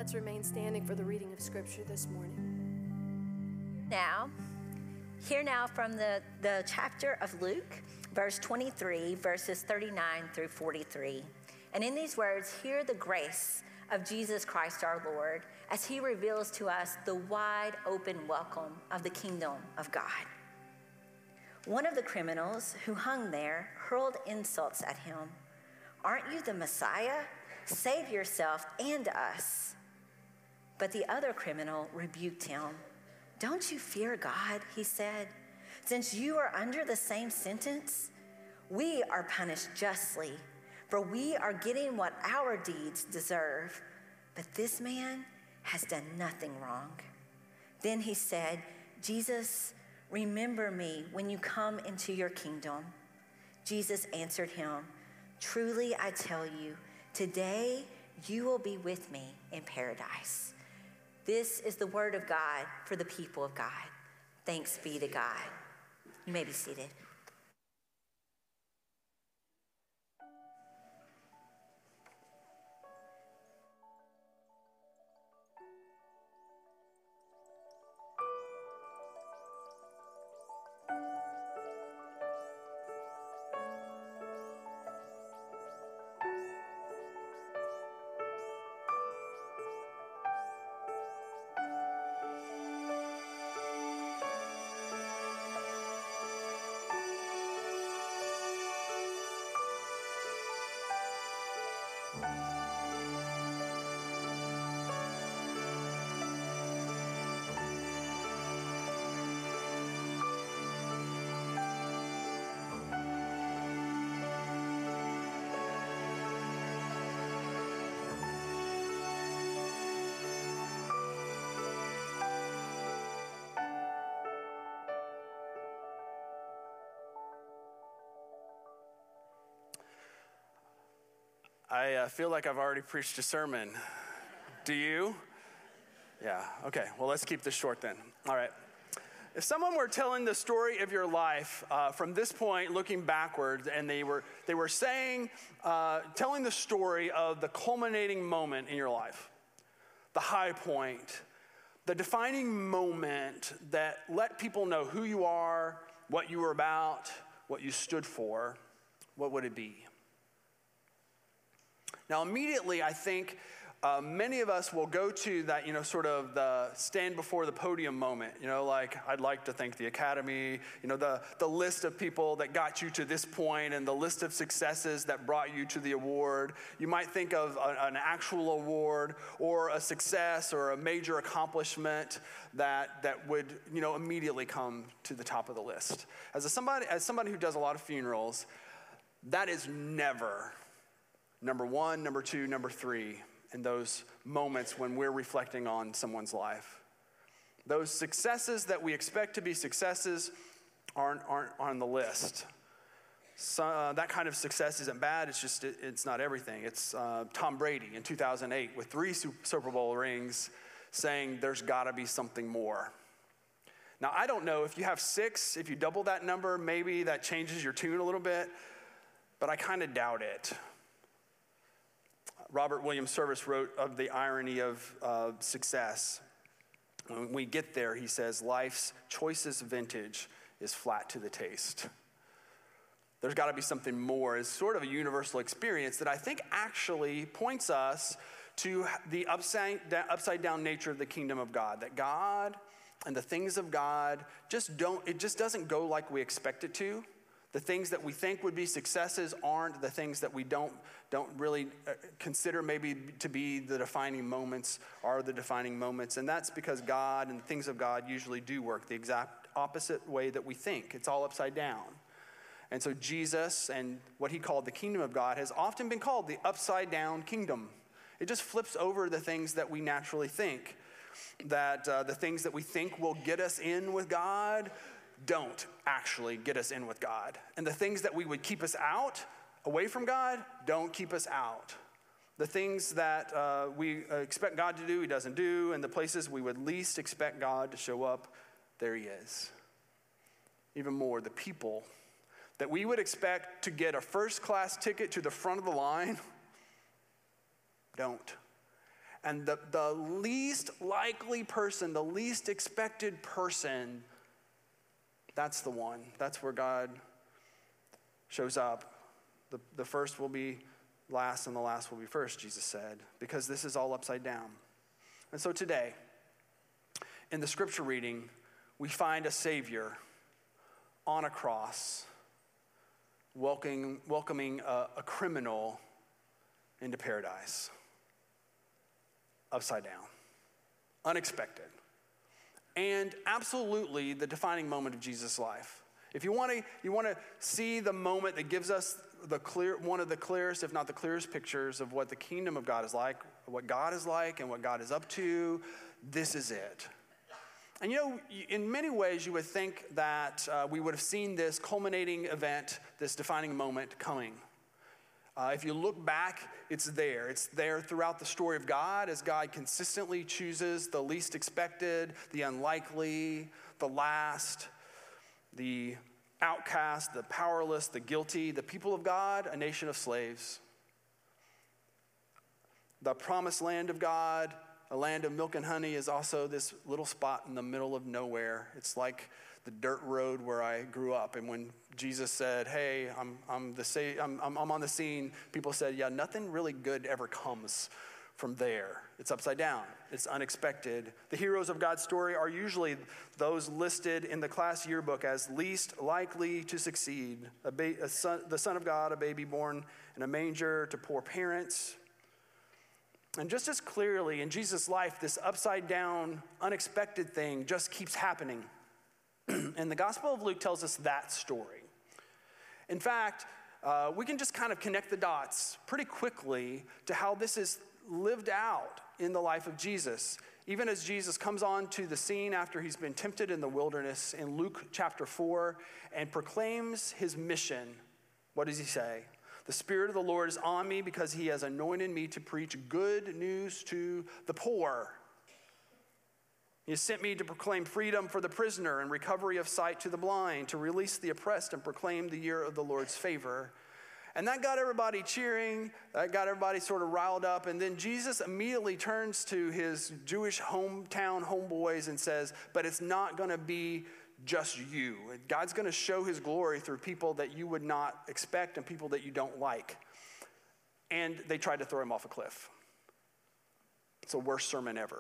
Let's remain standing for the reading of Scripture this morning. Hear now from the chapter of Luke, verse 23, verses 39 through 43. And in these words, hear the grace of Jesus Christ our Lord as he reveals to us the wide open welcome of the kingdom of God. One of the criminals who hung there hurled insults at him. Aren't you the Messiah? Save yourself and us. But the other criminal rebuked him. Don't you fear God, he said. Since you are under the same sentence, we are punished justly, for we are getting what our deeds deserve. But this man has done nothing wrong. Then he said, Jesus, remember me when you come into your kingdom. Jesus answered him, truly I tell you, today you will be with me in paradise. This is the word of God for the people of God. Thanks be to God. You may be seated. I feel like I've already preached a sermon. Do you? Yeah, okay. Well, let's keep this short then. All right. If someone were telling the story of your life from this point, looking backwards, and they were saying, telling the story of the culminating moment in your life, the high point, the defining moment that let people know who you are, what you were about, what you stood for, what would it be? Now, immediately, I think many of us will go to that, sort of the stand before the podium moment. Like I'd like to thank the Academy, the list of people that got you to this point and the list of successes that brought you to the award. You might think of an actual award or a success or a major accomplishment that would, immediately come to the top of the list. As somebody who does a lot of funerals, that is never number one, number two, number three in those moments when we're reflecting on someone's life. Those successes that we expect to be successes aren't on the list. So, that kind of success isn't bad, it's not everything. It's Tom Brady in 2008 with 3 Super Bowl rings saying there's gotta be something more. Now, I don't know if you have 6, if you double that number, maybe that changes your tune a little bit, but I kind of doubt it. Robert Williams Service wrote of the irony of success. When we get there, he says, life's choicest vintage is flat to the taste. There's got to be something more. It's sort of a universal experience that I think actually points us to the upside down nature of the kingdom of God. That God and the things of God it just doesn't go like we expect it to. The things that we think would be successes aren't. The things that we don't really consider maybe to be the defining moments are the defining moments. And that's because God and the things of God usually do work the exact opposite way that we think. It's all upside down. And so Jesus and what he called the kingdom of God has often been called the upside down kingdom. It just flips over the things that we naturally think. That the things that we think will get us in with God don't actually get us in with God. And the things that we would keep us out, away from God, don't keep us out. The things that we expect God to do, he doesn't do. And the places we would least expect God to show up, there he is. Even more, the people that we would expect to get a first-class ticket to the front of the line, don't. And the least likely person, the least expected person, that's the one. That's where God shows up. The first will be last and the last will be first, Jesus said, because this is all upside down. And so today, in the scripture reading, we find a Savior on a cross welcoming a criminal into paradise. Upside down. Unexpected. And absolutely the defining moment of Jesus' life. If you want to see the moment that gives us one of the clearest, if not the clearest pictures of what the kingdom of God is like, what God is like and what God is up to, this is it. And in many ways you would think that we would have seen this culminating event, this defining moment coming. If you look back, it's there. It's there throughout the story of God as God consistently chooses the least expected, the unlikely, the last, the outcast, the powerless, the guilty, the people of God, a nation of slaves. The promised land of God, a land of milk and honey, is also this little spot in the middle of nowhere. It's like the dirt road where I grew up. And when Jesus said, hey, I'm on the scene, people said, yeah, nothing really good ever comes from there. It's upside down. It's unexpected. The heroes of God's story are usually those listed in the class yearbook as least likely to succeed. The Son of God, a baby born in a manger to poor parents. And just as clearly in Jesus' life, this upside down, unexpected thing just keeps happening. And the Gospel of Luke tells us that story. In fact, we can just kind of connect the dots pretty quickly to how this is lived out in the life of Jesus. Even as Jesus comes on to the scene after he's been tempted in the wilderness in Luke chapter 4 and proclaims his mission, what does he say? The Spirit of the Lord is on me because he has anointed me to preach good news to the poor. He has sent me to proclaim freedom for the prisoner and recovery of sight to the blind, to release the oppressed and proclaim the year of the Lord's favor. And that got everybody cheering. That got everybody sort of riled up. And then Jesus immediately turns to his Jewish hometown homeboys and says, but it's not going to be just you. God's going to show his glory through people that you would not expect and people that you don't like. And they tried to throw him off a cliff. It's the worst sermon ever.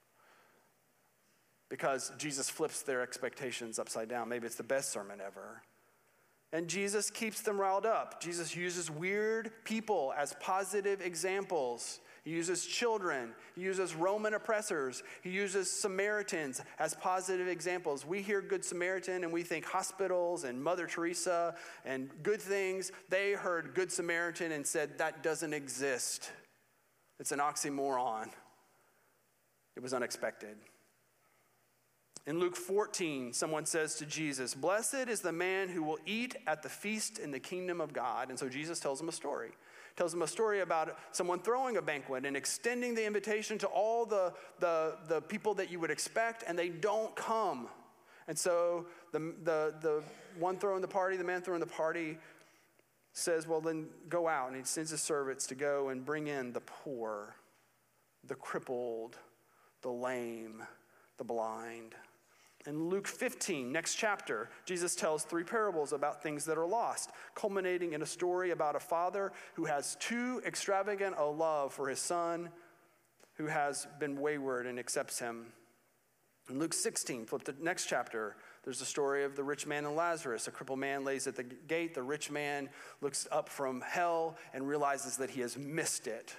Because Jesus flips their expectations upside down. Maybe it's the best sermon ever. And Jesus keeps them riled up. Jesus uses weird people as positive examples. He uses children. He uses Roman oppressors. He uses Samaritans as positive examples. We hear Good Samaritan and we think hospitals and Mother Teresa and good things. They heard Good Samaritan and said, that doesn't exist. It's an oxymoron. It was unexpected. In Luke 14, someone says to Jesus, blessed is the man who will eat at the feast in the kingdom of God. And so Jesus tells him a story. Tells him a story about someone throwing a banquet and extending the invitation to all the people that you would expect, and they don't come. And so the one throwing the party, the man throwing the party, says, well, then go out. And he sends his servants to go and bring in the poor, the crippled, the lame, the blind. In Luke 15, next chapter, Jesus tells 3 parables about things that are lost, culminating in a story about a father who has too extravagant a love for his son who has been wayward and accepts him. In Luke 16, flip the next chapter, there's the story of the rich man and Lazarus. A crippled man lays at the gate. The rich man looks up from hell and realizes that he has missed it,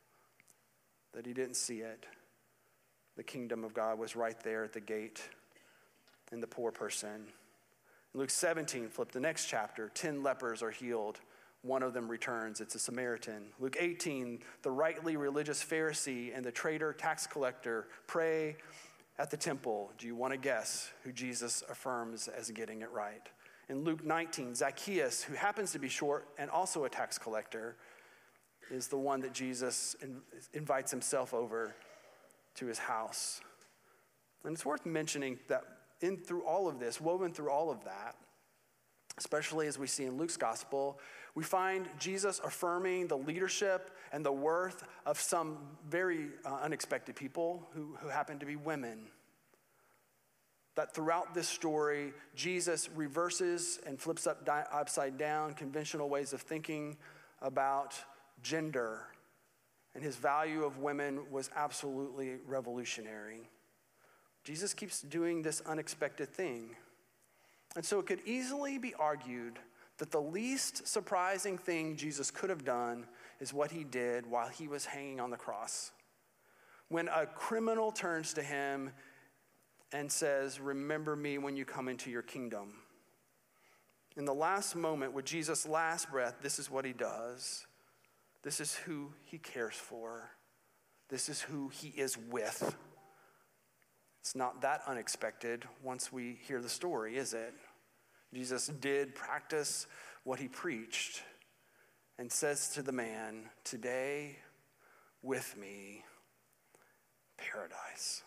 that he didn't see it. The kingdom of God was right there at the gate. And the poor person. In Luke 17, flip the next chapter, 10 lepers are healed. One of them returns. It's a Samaritan. Luke 18, the rightly religious Pharisee and the traitor tax collector pray at the temple. Do you want to guess who Jesus affirms as getting it right? In Luke 19, Zacchaeus, who happens to be short and also a tax collector, is the one that Jesus invites himself over to his house. And it's worth mentioning that through all of this, woven through all of that, especially as we see in Luke's gospel, we find Jesus affirming the leadership and the worth of some very unexpected people who happen to be women. That throughout this story, Jesus reverses and flips upside down conventional ways of thinking about gender, and his value of women was absolutely revolutionary. Jesus keeps doing this unexpected thing. And so it could easily be argued that the least surprising thing Jesus could have done is what he did while he was hanging on the cross. When a criminal turns to him and says, "Remember me when you come into your kingdom." In the last moment, with Jesus' last breath, this is what he does. This is who he cares for. This is who he is with. It's not that unexpected once we hear the story, is it? Jesus did practice what he preached and says to the man, "Today with me, paradise."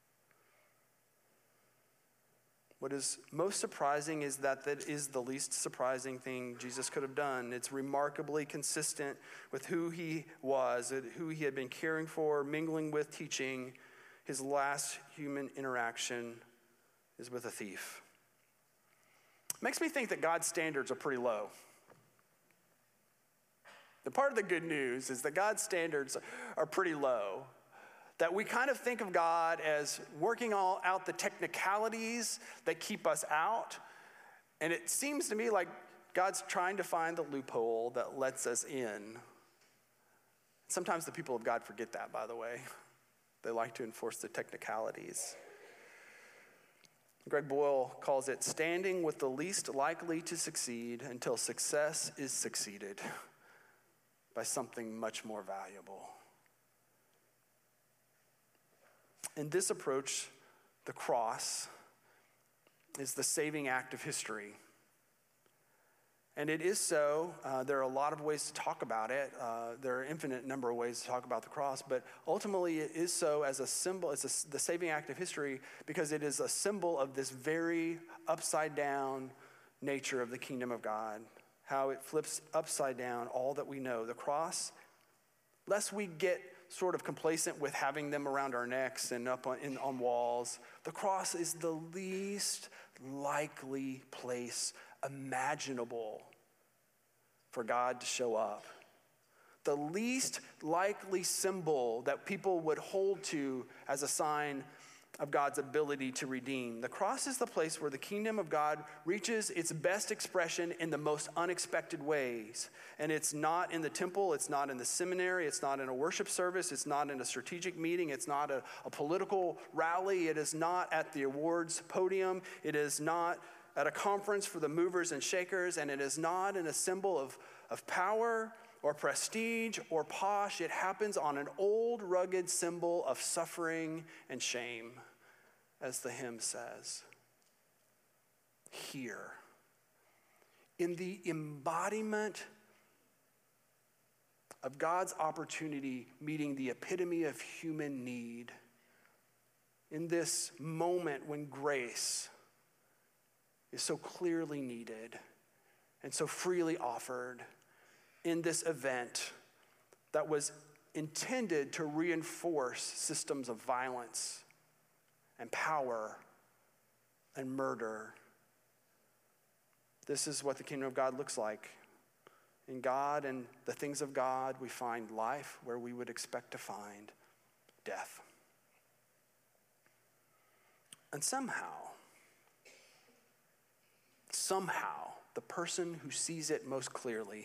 What is most surprising is that is the least surprising thing Jesus could have done. It's remarkably consistent with who he was, who he had been caring for, mingling with, teaching. His last human interaction is with a thief. Makes me think that God's standards are pretty low. The part of the good news is that God's standards are pretty low. That we kind of think of God as working all out the technicalities that keep us out. And it seems to me like God's trying to find the loophole that lets us in. Sometimes the people of God forget that, by the way. They like to enforce the technicalities. Greg Boyle calls it standing with the least likely to succeed until success is succeeded by something much more valuable. In this approach, the cross is the saving act of history. And it is so. There are a lot of ways to talk about it. There are an infinite number of ways to talk about the cross, but ultimately it is so as a symbol. It's the saving act of history because it is a symbol of this very upside down nature of the kingdom of God, how it flips upside down all that we know. The cross, lest we get sort of complacent with having them around our necks and up on walls, the cross is the least likely place imaginable for God to show up. The least likely symbol that people would hold to as a sign of God's ability to redeem. The cross is the place where the kingdom of God reaches its best expression in the most unexpected ways. And it's not in the temple, it's not in the seminary, it's not in a worship service, it's not in a strategic meeting, it's not a political rally, it is not at the awards podium, it is not at a conference for the movers and shakers, and it is not in a symbol of power or prestige or posh. It happens on an old, rugged symbol of suffering and shame, as the hymn says. Here, in the embodiment of God's opportunity meeting the epitome of human need, in this moment when grace is so clearly needed and so freely offered, in this event that was intended to reinforce systems of violence and power and murder. This is what the kingdom of God looks like. In God and the things of God, we find life where we would expect to find death. And somehow, the person who sees it most clearly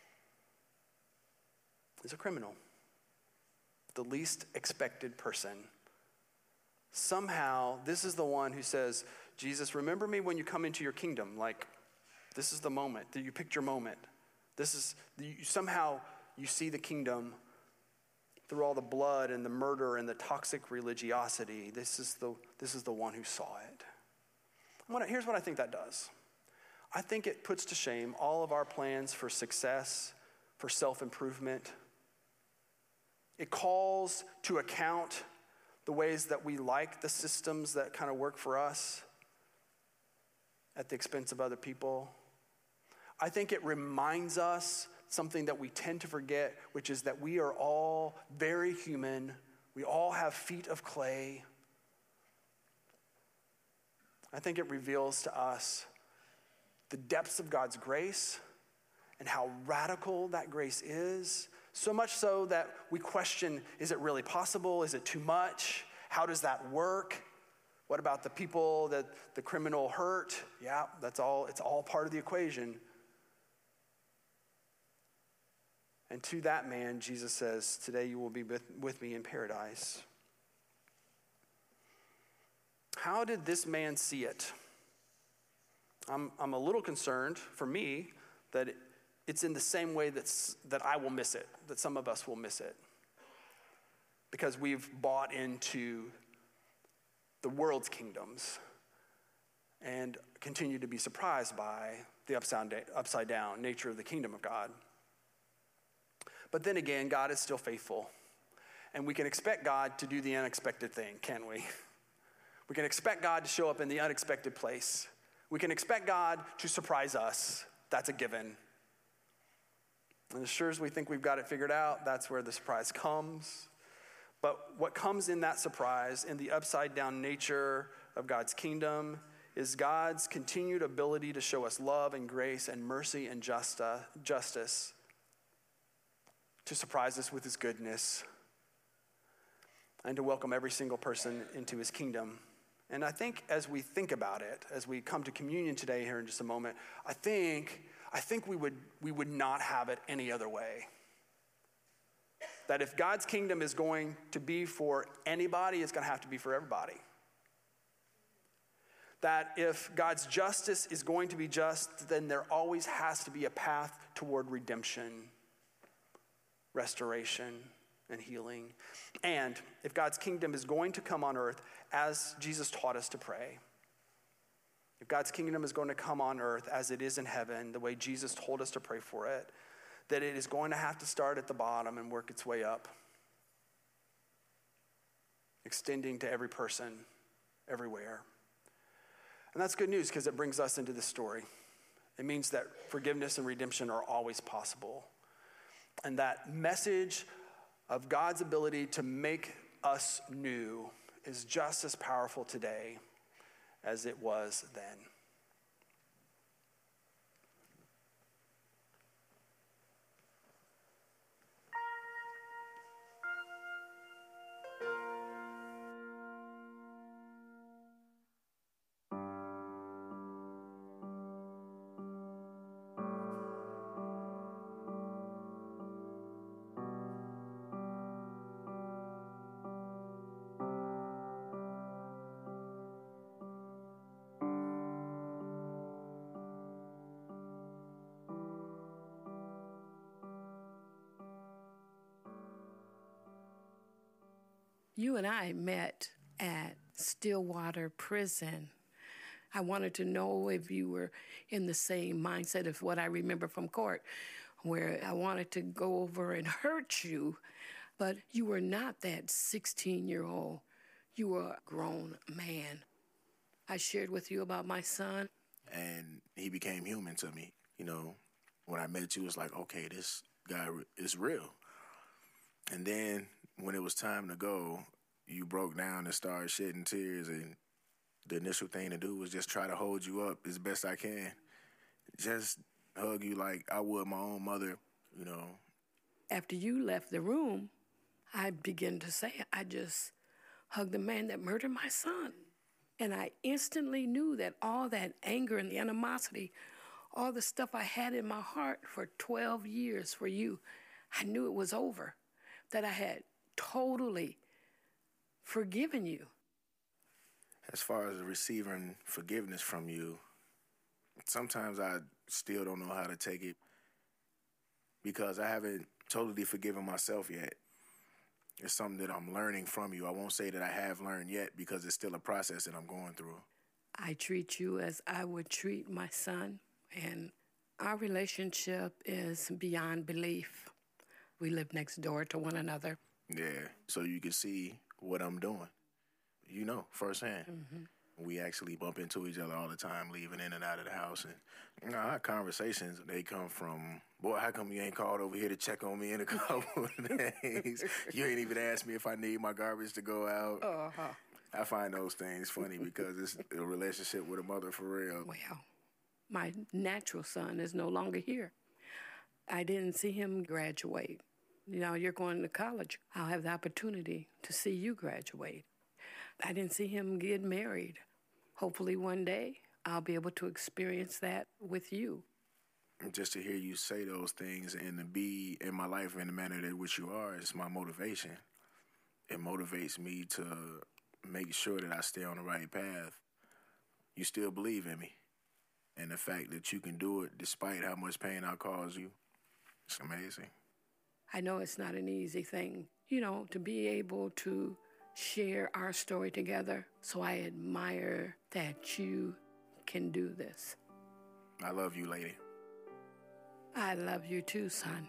is a criminal, the least expected person. Somehow, this is the one who says, "Jesus, remember me when you come into your kingdom." Like, this is the moment that you picked your moment. Somehow you see the kingdom through all the blood and the murder and the toxic religiosity. This is the one who saw it. Here's what I think that does. I think it puts to shame all of our plans for success, for self-improvement. It calls to account the ways that we like the systems that kind of work for us at the expense of other people. I think it reminds us something that we tend to forget, which is that we are all very human. We all have feet of clay. I think it reveals to us the depths of God's grace and how radical that grace is. So much so that we question, is it really possible? Is it too much? How does that work? What about the people that the criminal hurt? Yeah, it's all part of the equation. And to that man, Jesus says, today you will be with me in paradise. How did this man see it? I'm a little concerned, for me, that it's in the same way that I will miss it, that some of us will miss it. Because we've bought into the world's kingdoms and continue to be surprised by the upside down nature of the kingdom of God. But then again, God is still faithful. And we can expect God to do the unexpected thing, can't we? We can expect God to show up in the unexpected place. We can expect God to surprise us. That's a given. And as sure as we think we've got it figured out, that's where the surprise comes. But what comes in that surprise, in the upside down nature of God's kingdom, is God's continued ability to show us love and grace and mercy and justice, to surprise us with his goodness, and to welcome every single person into his kingdom. And I think as we think about it, as we come to communion today here in just a moment, I think we would not have it any other way. That if God's kingdom is going to be for anybody, it's going to have to be for everybody. That if God's justice is going to be just, then there always has to be a path toward redemption, restoration, and healing. And if God's kingdom is going to come on earth as Jesus taught us to pray, if God's kingdom is going to come on earth as it is in heaven, the way Jesus told us to pray for it, that it is going to have to start at the bottom and work its way up, extending to every person, everywhere. And that's good news because it brings us into this story. It means that forgiveness and redemption are always possible. And that message of God's ability to make us new is just as powerful today as it was then. You and I met at Stillwater Prison. I wanted to know if you were in the same mindset of what I remember from court, where I wanted to go over and hurt you, but you were not that 16-year-old. You were a grown man. I shared with you about my son. And he became human to me. You know, when I met you, it was like, okay, this guy is real. And then when it was time to go, you broke down and started shedding tears, and the initial thing to do was just try to hold you up as best I can. Just hug you like I would my own mother, you know. After you left the room, I began to say, I just hugged the man that murdered my son. And I instantly knew that all that anger and the animosity, all the stuff I had in my heart for 12 years for you, I knew it was over, that I had totally forgiven you. As far as receiving forgiveness from you, sometimes I still don't know how to take it because I haven't totally forgiven myself yet. It's something that I'm learning from you. I won't say that I have learned yet because it's still a process that I'm going through. I treat you as I would treat my son, and our relationship is beyond belief. We live next door to one another. Yeah, so you can see what I'm doing. You know, firsthand. Mm-hmm. We actually bump into each other all the time, leaving in and out of the house. And our conversations, they come from, boy, how come you ain't called over here to check on me in a couple of days? You ain't even asked me if I need my garbage to go out. I find those things funny because it's a relationship with a mother for real. Well, my natural son is no longer here. I didn't see him graduate. Now you're going to college. I'll have the opportunity to see you graduate. I didn't see him get married. Hopefully one day I'll be able to experience that with you. Just to hear you say those things and to be in my life in the manner that which you are is my motivation. It motivates me to make sure that I stay on the right path. You still believe in me. And the fact that you can do it despite how much pain I cause you, it's amazing. I know it's not an easy thing, to be able to share our story together. So I admire that you can do this. I love you, lady. I love you too, son.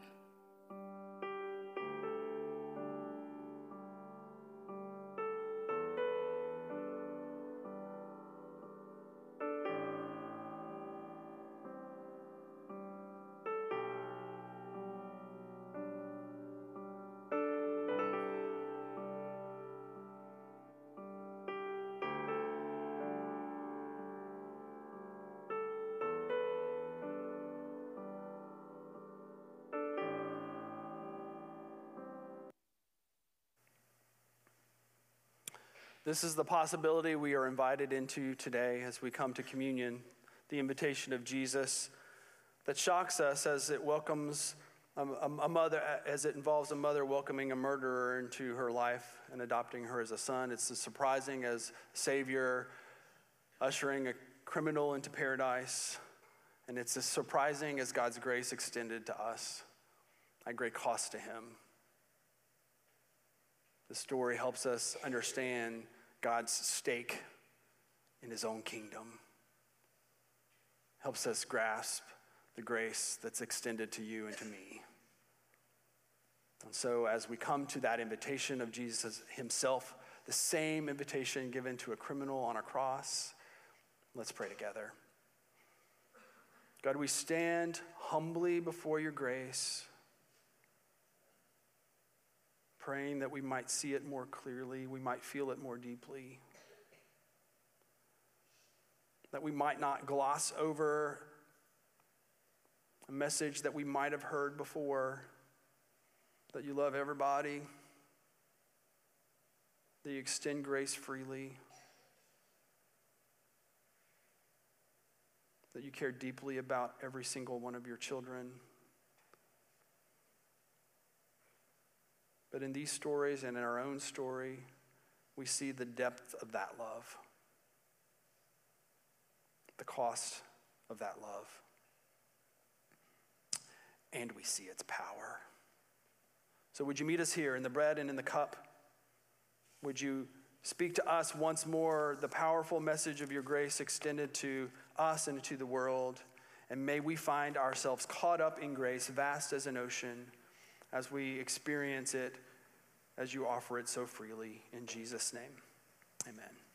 This is the possibility we are invited into today as we come to communion, the invitation of Jesus that shocks us as it welcomes a mother, as it involves a mother welcoming a murderer into her life and adopting her as a son. It's as surprising as Savior ushering a criminal into paradise, and it's as surprising as God's grace extended to us at great cost to him. The story helps us understand God's stake in his own kingdom. Helps us grasp the grace that's extended to you and to me. And so as we come to that invitation of Jesus himself, the same invitation given to a criminal on a cross, let's pray together. God, we stand humbly before your grace, praying that we might see it more clearly, we might feel it more deeply, that we might not gloss over a message that we might have heard before, that you love everybody, that you extend grace freely, that you care deeply about every single one of your children. But in these stories and in our own story, we see the depth of that love, the cost of that love, and we see its power. So would you meet us here in the bread and in the cup? Would you speak to us once more the powerful message of your grace extended to us and to the world? And may we find ourselves caught up in grace, vast as an ocean, as we experience it, as you offer it so freely. In Jesus' name, amen.